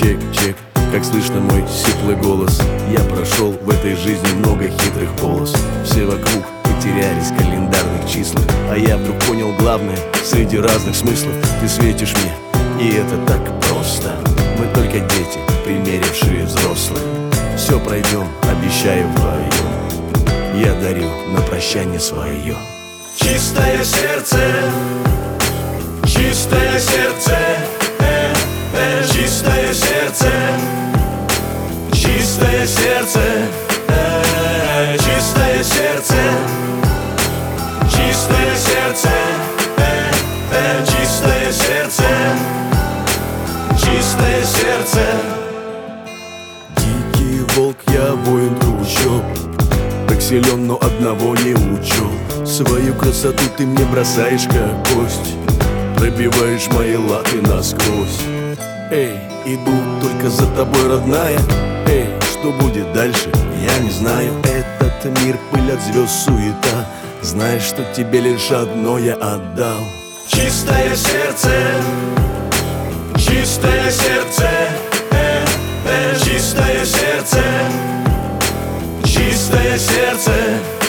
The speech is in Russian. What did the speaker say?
чек, чек, как слышно мой сиплый голос. Я прошел в этой жизни много хитрых полос. Все вокруг потерялись в календарных числах, а я вдруг понял главное среди разных смыслов. Ты светишь мне, и это так просто. Мы только дети, примерившие взрослых. Все пройдем, обещаю, вдвоем. Я дарю на прощание свое чистое сердце, чистое сердце, чистое сердце, чистое сердце, чистое сердце, чистое сердце, чистое сердце, чистое сердце. Дикий волк, я воин трущоб, так силен, но одного не учел. Свою красоту ты мне бросаешь, как кость, пробиваешь мои латы насквозь. Эй, иду только за тобой, родная. Эй, что будет дальше, я не знаю. Этот мир, пыль от звезд, суета. Знаешь, что тебе лишь одно я отдал. Чистое сердце, чистое сердце, чистое сердце, чистое сердце.